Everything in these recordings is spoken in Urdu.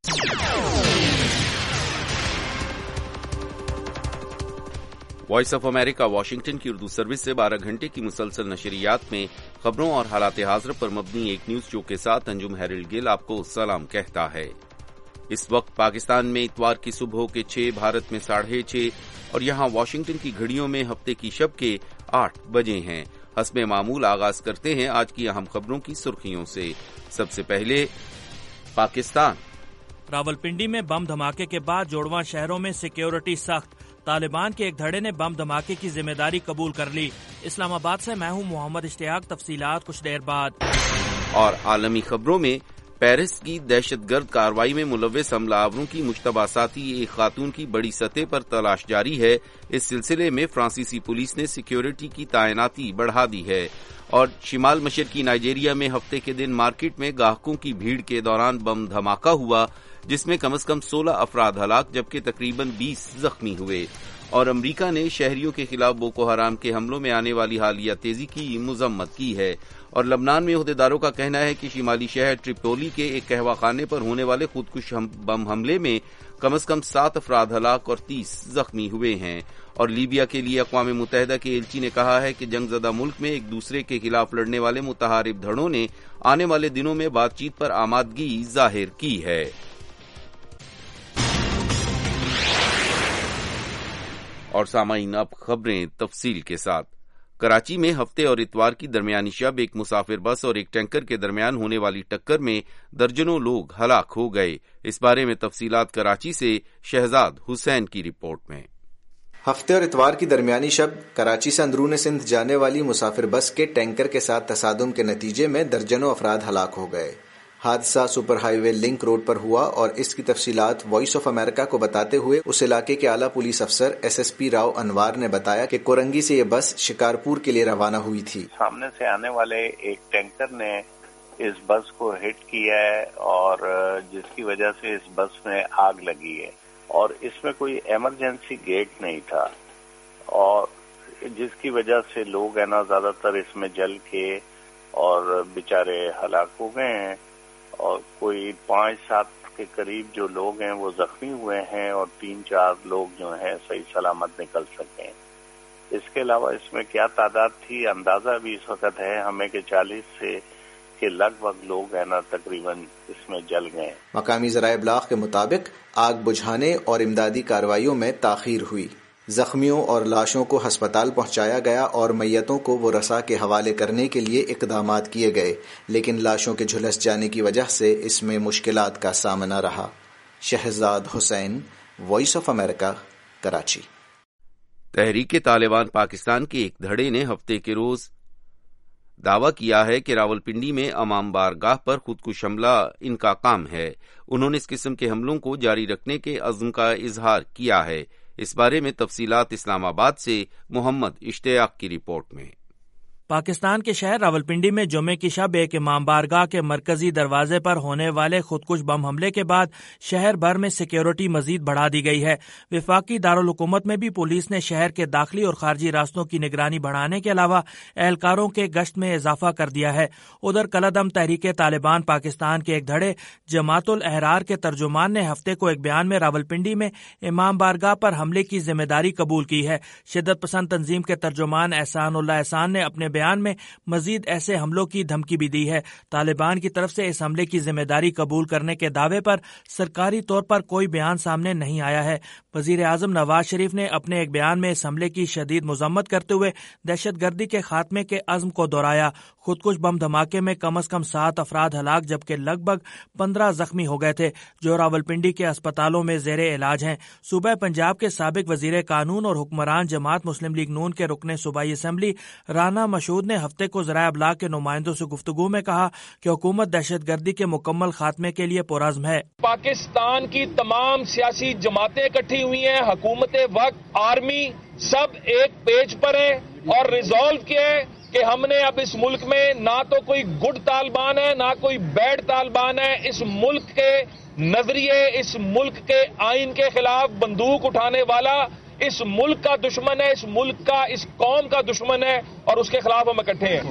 وائس آف امریکہ واشنگٹن کی اردو سروس سے 12 گھنٹے کی مسلسل نشریات میں خبروں اور حالات حاضر پر مبنی ایک نیوز شو کے ساتھ انجم ہیرلڈ گل آپ کو سلام کہتا ہے۔ اس وقت پاکستان میں اتوار کی صبح کے 6، بھارت میں 6:30 اور یہاں واشنگٹن کی گھڑیوں میں ہفتے کی شب کے 8 بجے ہیں۔ حسب معمول آغاز کرتے ہیں آج کی اہم خبروں کی سرخیوں سے۔ سب سے پہلے پاکستان۔ راولپنڈی میں بم دھماکے کے بعد جوڑواں شہروں میں سیکیورٹی سخت، طالبان کے ایک دھڑے نے بم دھماکے کی ذمہ داری قبول کر لی۔ اسلام آباد سے میں ہوں محمد اشتیاق، تفصیلات کچھ دیر بعد۔ اور عالمی خبروں میں پیرس کی دہشت گرد کارروائی میں ملوث حملہ آوروں کی مشتبہ ساتھی ایک خاتون کی بڑی سطح پر تلاش جاری ہے۔ اس سلسلے میں فرانسیسی پولیس نے سیکیورٹی کی تعیناتی بڑھا دی ہے۔ اور شمال مشرقی نائجیریا میں ہفتے کے دن مارکیٹ میں گاہکوں کی بھیڑ کے دوران بم دھماکہ ہوا، جس میں کم از کم 16 افراد ہلاک جبکہ تقریباً 20 زخمی ہوئے۔ اور امریکہ نے شہریوں کے خلاف بوکو حرام کے حملوں میں آنے والی حالیہ تیزی کی مذمت کی ہے۔ اور لبنان میں عہدیداروں کا کہنا ہے کہ شمالی شہر ٹریپولی کے ایک قہوہ خانے پر ہونے والے خودکش بم حملے میں کم از کم 7 افراد ہلاک اور 30 زخمی ہوئے ہیں۔ اور لیبیا کے لیے اقوام متحدہ کے ایلچی نے کہا ہے کہ جنگ زدہ ملک میں ایک دوسرے کے خلاف لڑنے والے متحارب دھڑوں نے آنے والے دنوں میں بات چیت پر آمادگی ظاہر کی ہے۔ اور سامعین، اب خبریں تفصیل کے ساتھ۔ کراچی میں ہفتے اور اتوار کی درمیانی شب ایک مسافر بس اور ایک ٹینکر کے درمیان ہونے والی ٹکر میں درجنوں لوگ ہلاک ہو گئے۔ اس بارے میں تفصیلات کراچی سے شہزاد حسین کی رپورٹ میں۔ ہفتے اور اتوار کی درمیانی شب کراچی سے اندرون سندھ جانے والی مسافر بس کے ٹینکر کے ساتھ تصادم کے نتیجے میں درجنوں افراد ہلاک ہو گئے۔ حادثہ super highway link road پر ہوا اور اس کی تفصیلات وائس آف امریکہ کو بتاتے ہوئے اس علاقے کے اعلیٰ پولیس افسر SSP راؤ انوار نے بتایا کہ کورنگی سے یہ بس شکارپور کے لیے روانہ ہوئی تھی۔ سامنے سے آنے والے ایک ٹینکر نے اس بس کو ہٹ کیا ہے اور جس کی وجہ سے اس بس میں آگ لگی ہے، اور اس میں کوئی ایمرجنسی گیٹ نہیں تھا، اور جس کی وجہ سے لوگ زیادہ تر اس میں جل کے اور بےچارے ہلاک ہو گئے ہیں، اور کوئی 5-7 کے قریب جو لوگ ہیں وہ زخمی ہوئے ہیں، اور 3-4 لوگ جو ہیں صحیح سلامت نکل سکے ہیں۔ اس کے علاوہ اس میں کیا تعداد تھی اندازہ بھی اس وقت ہے ہمیں کہ 40 سے کہ لگ بھگ لوگ تقریباً اس میں جل گئے۔ مقامی ذرائع ابلاغ کے مطابق آگ بجھانے اور امدادی کارروائیوں میں تاخیر ہوئی۔ زخمیوں اور لاشوں کو ہسپتال پہنچایا گیا اور میتوں کو وہ رسا کے حوالے کرنے کے لیے اقدامات کیے گئے، لیکن لاشوں کے جھلس جانے کی وجہ سے اس میں مشکلات کا سامنا رہا۔ Shahzad Hussain, voice of America, Karachi. Tehreek Taliban Pakistan کے ایک دھڑے نے ہفتے کے روز دعویٰ کیا ہے کہ راولپنڈی میں امام بارگاہ پر خودکش حملہ ان کا کام ہے۔ انہوں نے اس قسم کے حملوں کو جاری رکھنے کے عزم کا اظہار کیا ہے۔ اس بارے میں تفصیلات اسلام آباد سے محمد اشتیاق کی رپورٹ میں۔ پاکستان کے شہر راولپنڈی میں جمعے کی شب ایک امام بارگاہ کے مرکزی دروازے پر ہونے والے خودکش بم حملے کے بعد شہر بھر میں سیکیورٹی مزید بڑھا دی گئی ہے۔ وفاقی دارالحکومت میں بھی پولیس نے شہر کے داخلی اور خارجی راستوں کی نگرانی بڑھانے کے علاوہ اہلکاروں کے گشت میں اضافہ کر دیا ہے۔ ادھر کالعدم تحریک طالبان پاکستان کے ایک دھڑے جماعت الاحرار کے ترجمان نے ہفتے کو ایک بیان میں راولپنڈی میں امام بارگاہ پر حملے کی ذمہ داری قبول کی ہے۔ شدت پسند تنظیم کے ترجمان احسان اللہ احسان نے اپنے بیان میں مزید ایسے حملوں کی دھمکی بھی دی ہے۔ طالبان کی طرف سے اس حملے کی ذمہ داری قبول کرنے کے دعوے پر سرکاری طور پر کوئی بیان سامنے نہیں آیا ہے۔ وزیر اعظم نواز شریف نے اپنے ایک بیان میں اس حملے کی شدید مذمت کرتے ہوئے دہشت گردی کے خاتمے کے عزم کو دہرایا۔ خودکش بم دھماکے میں کم از کم 7 افراد ہلاک جبکہ لگ بھگ 15 زخمی ہو گئے تھے جو راولپنڈی کے اسپتالوں میں زیر علاج ہیں۔ صوبہ پنجاب کے سابق وزیر قانون اور حکمران جماعت مسلم لیگ نون کے رکن صوبائی اسمبلی رانا مشہود نے ہفتے کو ذرائع ابلاغ کے نمائندوں سے گفتگو میں کہا کہ حکومت دہشت گردی کے مکمل خاتمے کے لیے پرعزم ہے۔ پاکستان کی تمام سیاسی جماعتیں اکٹھی ہوئی ہیں، حکومت وقت، آرمی، سب ایک پیج پر ہیں اور ریزالو کیا ہے کہ ہم نے اب اس ملک میں نہ تو کوئی گڈ طالبان ہے نہ کوئی بیڈ طالبان ہے۔ اس ملک کے نظریے، اس ملک کے آئین کے خلاف بندوق اٹھانے والا اس ملک کا دشمن ہے، اس ملک کا، اس قوم کا دشمن ہے، اور اس کے خلاف ہم اکٹھے ہیں۔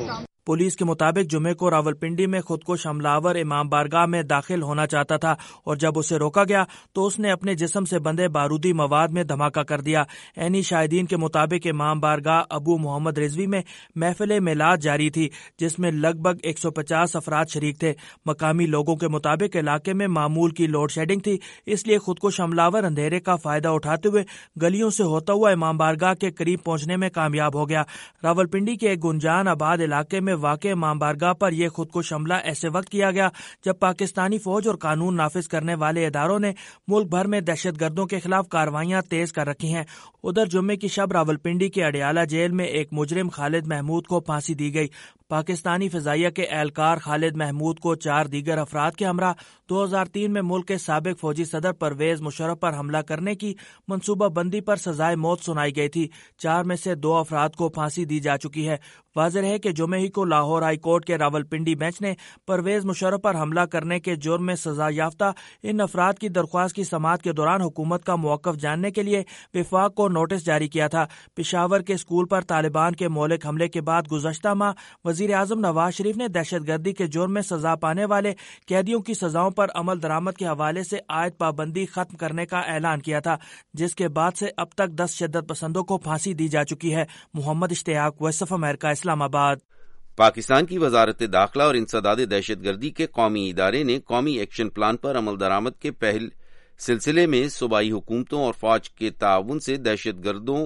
پولیس کے مطابق جمعے کو راولپنڈی میں خودکش حملہ آور امام بارگاہ میں داخل ہونا چاہتا تھا اور جب اسے روکا گیا تو اس نے اپنے جسم سے بندھے بارودی مواد میں دھماکہ کر دیا۔ عینی شاہدین کے مطابق امام بارگاہ ابو محمد رضوی میں محفل میلاد جاری تھی جس میں لگ بھگ 150 افراد شریک تھے۔ مقامی لوگوں کے مطابق علاقے میں معمول کی لوڈ شیڈنگ تھی، اس لیے خودکش حملہ آور اندھیرے کا فائدہ اٹھاتے ہوئے گلیوں سے ہوتا ہوا امام بارگاہ کے قریب پہنچنے میں کامیاب ہو گیا۔ راولپنڈی کے ایک گنجان آباد علاقے میں واقع امام بارگاہ پر یہ خودکش حملہ ایسے وقت کیا گیا جب پاکستانی فوج اور قانون نافذ کرنے والے اداروں نے ملک بھر میں دہشت گردوں کے خلاف کارروائیاں تیز کر رکھی ہیں۔ ادھر جمعے کی شب راولپنڈی کے اڈیالہ جیل میں ایک مجرم خالد محمود کو پھانسی دی گئی۔ پاکستانی فضائیہ کے اہلکار خالد محمود کو 4 دیگر افراد کے ہمراہ 2003 میں ملک کے سابق فوجی صدر پرویز مشرف پر حملہ کرنے کی منصوبہ بندی پر سزائے موت سنائی گئی تھی۔ 4 میں سے 2 افراد کو پھانسی دی جا چکی ہے۔ واضح ہے کہ جمعے ہی کو لاہور ہائی کورٹ کے راولپنڈی بینچ نے پرویز مشرف پر حملہ کرنے کے جرم میں سزا یافتہ ان افراد کی درخواست کی سماعت کے دوران حکومت کا موقف جاننے کے لیے وفاق کو نوٹس جاری کیا تھا۔ پشاور کے اسکول پر طالبان کے مہلک حملے کے بعد گزشتہ ماہ وزیر اعظم نواز شریف نے دہشت گردی کے جرم میں سزا پانے والے قیدیوں کی سزاؤں پر عمل درآمد کے حوالے سے عائد پابندی ختم کرنے کا اعلان کیا تھا، جس کے بعد سے اب تک 10 شدت پسندوں کو پھانسی دی جا چکی ہے۔ محمد اشتیاق، وائس آف امریکہ، اسلام آباد۔ پاکستان کی وزارت داخلہ اور انسداد دہشت گردی کے قومی ادارے نے قومی ایکشن پلان پر عمل درآمد کے پہل سلسلے میں صوبائی حکومتوں اور فوج کے تعاون سے دہشت گردوں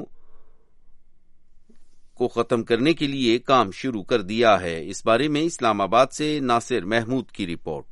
کو ختم کرنے کے لیے کام شروع کر دیا ہے۔ اس بارے میں اسلام آباد سے ناصر محمود کی رپورٹ۔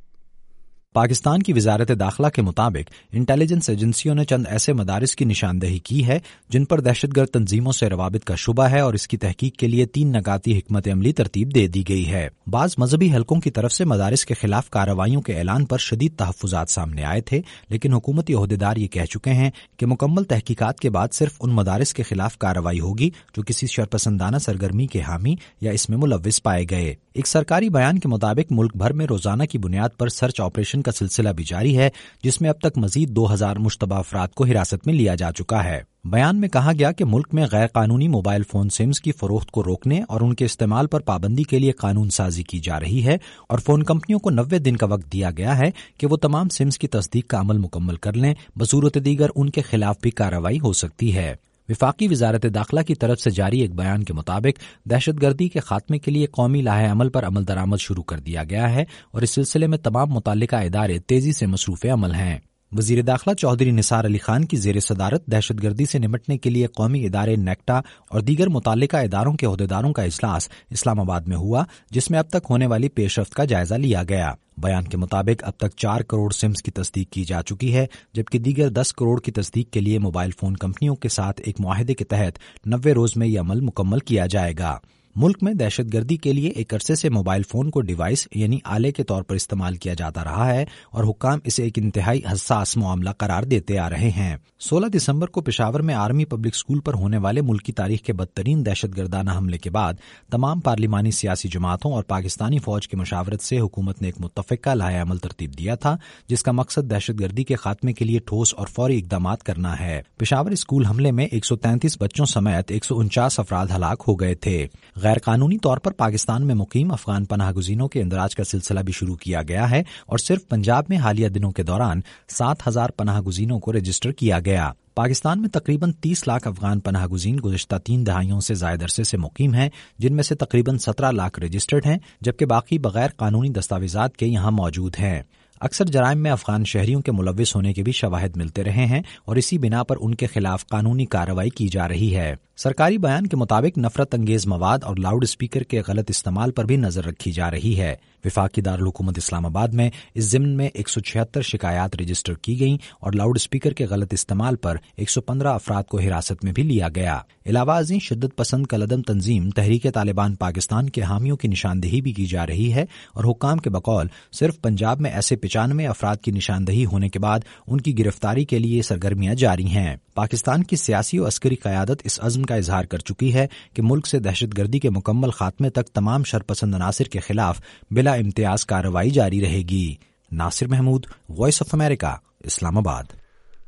پاکستان کی وزارت داخلہ کے مطابق انٹیلیجنس ایجنسیوں نے چند ایسے مدارس کی نشاندہی کی ہے جن پر دہشت گرد تنظیموں سے روابط کا شبہ ہے اور اس کی تحقیق کے لیے 3 نکاتی حکمت عملی ترتیب دے دی گئی ہے۔ بعض مذہبی حلقوں کی طرف سے مدارس کے خلاف کارروائیوں کے اعلان پر شدید تحفظات سامنے آئے تھے، لیکن حکومتی عہدیدار یہ کہہ چکے ہیں کہ مکمل تحقیقات کے بعد صرف ان مدارس کے خلاف کارروائی ہوگی جو کسی شرپسندانہ سرگرمی کے حامی یا اس میں ملوث پائے گئے۔ ایک سرکاری بیان کے مطابق ملک بھر میں روزانہ کی بنیاد پر سرچ آپریشن کا سلسلہ بھی جاری ہے، جس میں اب تک مزید 2000 مشتبہ افراد کو حراست میں لیا جا چکا ہے۔ بیان میں کہا گیا کہ ملک میں غیر قانونی موبائل فون سمز کی فروخت کو روکنے اور ان کے استعمال پر پابندی کے لیے قانون سازی کی جا رہی ہے اور فون کمپنیوں کو 90 دن کا وقت دیا گیا ہے کہ وہ تمام سمز کی تصدیق کا عمل مکمل کر لیں، بصورت دیگر ان کے خلاف بھی کارروائی ہو سکتی ہے۔ وفاقی وزارت داخلہ کی طرف سے جاری ایک بیان کے مطابق دہشت گردی کے خاتمے کے لیے قومی لائحہ عمل پر عمل درآمد شروع کر دیا گیا ہے اور اس سلسلے میں تمام متعلقہ ادارے تیزی سے مصروف عمل ہیں۔ وزیر داخلہ چودھری نثار علی خان کی زیر صدارت دہشت گردی سے نمٹنے کے لیے قومی ادارے نیکٹا اور دیگر متعلقہ اداروں کے عہدیداروں کا اجلاس اسلام آباد میں ہوا، جس میں اب تک ہونے والی پیش رفت کا جائزہ لیا گیا۔ بیان کے مطابق اب تک 4 کروڑ سمز کی تصدیق کی جا چکی ہے، جبکہ دیگر 10 کروڑ کی تصدیق کے لیے موبائل فون کمپنیوں کے ساتھ ایک معاہدے کے تحت 90 روز میں یہ عمل مکمل کیا جائے گا۔ ملک میں دہشت گردی کے لیے ایک عرصے سے موبائل فون کو ڈیوائس یعنی آلے کے طور پر استعمال کیا جاتا رہا ہے اور حکام اسے ایک انتہائی حساس معاملہ قرار دیتے آ رہے ہیں۔ 16 دسمبر کو پشاور میں آرمی پبلک اسکول پر ہونے والے ملکی تاریخ کے بدترین دہشت گردانہ حملے کے بعد تمام پارلیمانی سیاسی جماعتوں اور پاکستانی فوج کی مشاورت سے حکومت نے ایک متفقہ لائحہ عمل ترتیب دیا تھا، جس کا مقصد دہشت گردی کے خاتمے کے لیے ٹھوس اور فوری اقدامات کرنا ہے۔ پشاور اسکول حملے میں 133 بچوں سمیت 149 افراد ہلاک ہو گئے تھے۔ غیر قانونی طور پر پاکستان میں مقیم افغان پناہ گزینوں کے اندراج کا سلسلہ بھی شروع کیا گیا ہے اور صرف پنجاب میں حالیہ دنوں کے دوران 7000 پناہ گزینوں کو رجسٹر کیا گیا۔ پاکستان میں تقریباً 30 لاکھ افغان پناہ گزین گزشتہ 3 دہائیوں سے زائد عرصے سے مقیم ہیں، جن میں سے تقریباً 17 لاکھ رجسٹرڈ ہیں، جبکہ باقی بغیر قانونی دستاویزات کے یہاں موجود ہیں۔ اکثر جرائم میں افغان شہریوں کے ملوث ہونے کے بھی شواہد ملتے رہے ہیں اور اسی بنا پر ان کے خلاف قانونی کارروائی کی جا رہی ہے۔ سرکاری بیان کے مطابق نفرت انگیز مواد اور لاؤڈ اسپیکر کے غلط استعمال پر بھی نظر رکھی جا رہی ہے۔ وفاقی دارالحکومت اسلام آباد میں اس ضمن میں 176 شکایات رجسٹر کی گئیں اور لاؤڈ اسپیکر کے غلط استعمال پر 115 افراد کو حراست میں بھی لیا گیا۔ علاوہ ازیں شدت پسند کالعدم تنظیم تحریک طالبان پاکستان کے حامیوں کی نشاندہی بھی کی جا رہی ہے اور حکام کے بقول صرف پنجاب میں ایسے 95 افراد کی نشاندہی ہونے کے بعد ان کی گرفتاری کے لیے سرگرمیاں جاری ہیں۔ پاکستان کی سیاسی و عسکری قیادت اس عزم کا اظہار کر چکی ہے کہ ملک سے دہشت گردی کے مکمل خاتمے تک تمام شرپسند عناصر کے خلاف بلا امتیاز کارروائی جاری رہے گی۔ Nasir Mahmood, voice of America, Islamabad.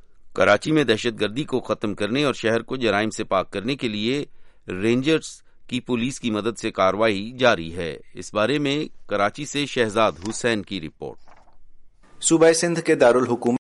Karachi میں دہشت گردی کو ختم کرنے اور شہر کو جرائم سے پاک کرنے کے لیے رینجرز کی پولیس کی مدد سے کارروائی جاری ہے۔ اس بارے میں کراچی سے شہزاد حسین کی رپورٹ۔ صوبہ سندھ کے دارالحکومت